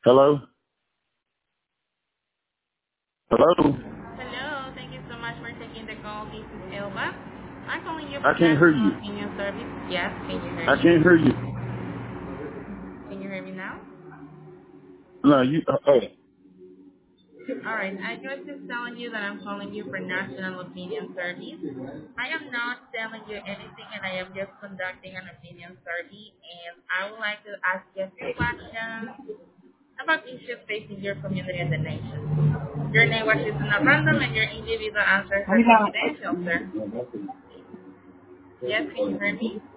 Hello? Hello? Hello. Thank you so much for taking the call. This is Elba. I'm calling you I from can't hear National you. Opinion Service. Yes, can you hear I me? can't hear you. Can you hear me now? No, you, All right. I was just telling you that I'm calling you for National Opinion Service. I am not telling you anything, and I am just conducting an opinion survey. And I would like to ask you a few questions about issues facing your community and the nation. Your name was chosen at random, and your individual answers are confidential, sir. Yes, can you hear me?